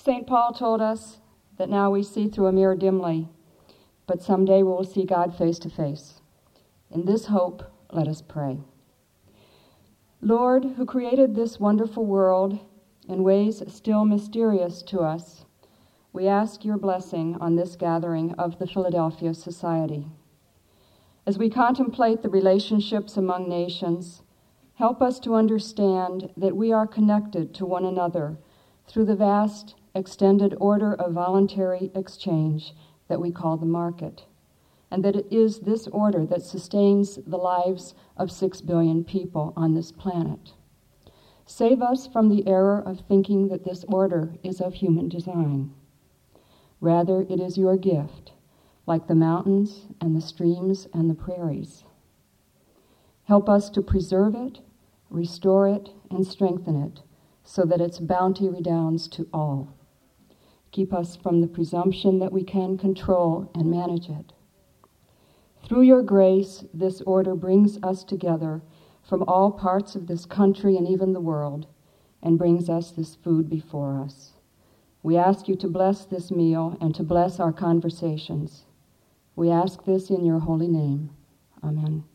St. Paul told us that now we see through a mirror dimly, but someday we will see God face to face. In this hope, let us pray. Lord, who created this wonderful world in ways still mysterious to us, we ask your blessing on this gathering of the Philadelphia Society. As we contemplate the relationships among nations, help us to understand that we are connected to one another through the vast, extended order of voluntary exchange that we call the market, and that it is this order that sustains the lives of 6 billion people on this planet. Save us from the error of thinking that this order is of human design. Rather, it is your gift, like the mountains and the streams and the prairies. Help us to preserve it, restore it, and strengthen it, so that its bounty redounds to all. Keep us from the presumption that we can control and manage it. Through your grace, this order brings us together from all parts of this country and even the world, and brings us this food before us. We ask you to bless this meal and to bless our conversations. We ask this in your holy name. Amen.